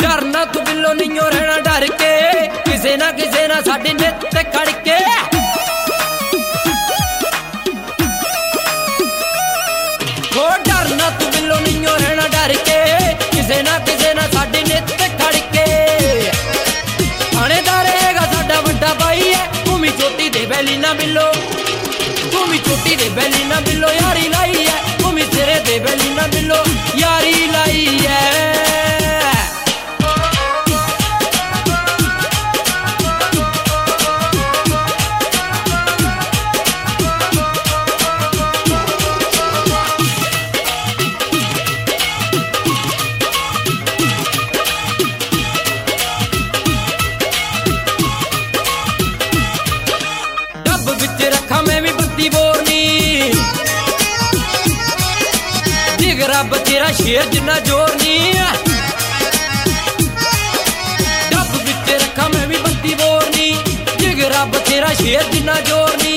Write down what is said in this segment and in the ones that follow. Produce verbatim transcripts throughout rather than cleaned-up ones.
डरना तू बिल्लो नहीं रहना डर के किसे ना किसे ना साडी नित खड़ के हो डरना तू बिल्लो नहीं रहना डर के किसे ना किसे ना साडी नित खड़ के थानेदार हैगा साडा वड्डा भाई है तू भी चोटी दे बैली ना बिल्लो तू भी चोटी दे बैली ना बिल्लो यारी लाई है तू भी सिरे दे बैली ना बिल्लो यारी लाई है रखा मैं भी बत्ती बोरनी जिगरा बतेरा शेर जिन्ना जोरनी डब बिच रखा मैं भी बत्ती बोरनी जिगरा बतेरा शेर जिन्ना जोरनी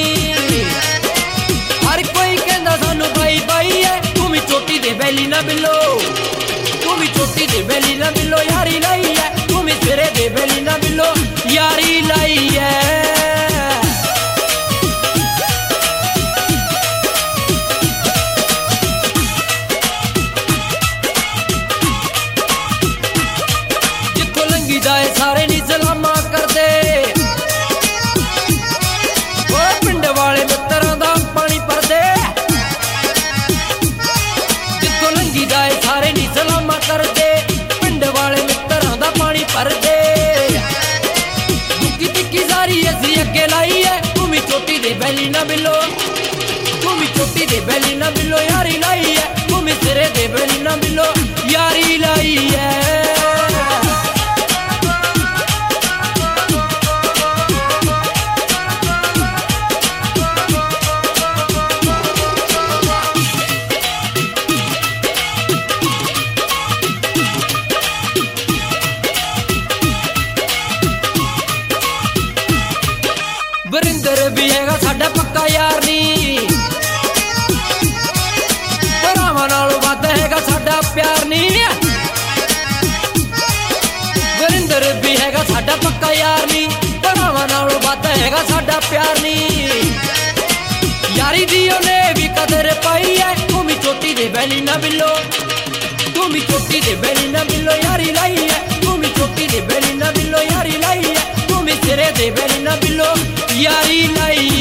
हर कोई कहंदा सानू बाई बाई है तू भी चोटी दे बैली ना बिल्लो तू भी चोटी दे बैली ना बिल्लो यारी लाई है तू भी सिरे दे बैली ना बिल्लो यारी लाई है जाए सारे नी सलामा करते ओ पिंड वाले मित्रों दा पानी भरदे जित्थों लंघी जाए सारे नी सलामा करते पिंड वाले मित्रों दा पानी भरदे दुखी तिक्की सारी असी अगे लाई है तू भी चोटी दे बैली ना बिल्लो तू भी चोटी दे बैली ना बिल्लो यारी लाई है तू भी सिरे दे बैली ना बिल्लो यारी लाई है वरिंदर भी हैगा साडा पक्का यार नी भरावां नालों वध हैगा साडा प्यार नी वरिंदर भी हैगा साडा पक्का यार नी भरावां नालों वध हैगा साडा प्यार नी यारी दी ओने भी कदर पाई है तू भी चोटी दे बैली ना बिल्लो तू भी चोटी दे बैली ना बिल्लो यारी लाई है तू भी चोटी दे बैली ना बिल्लो यारी लाई है तू भी सिरे दे बैली ना बिल्लो यारी लाई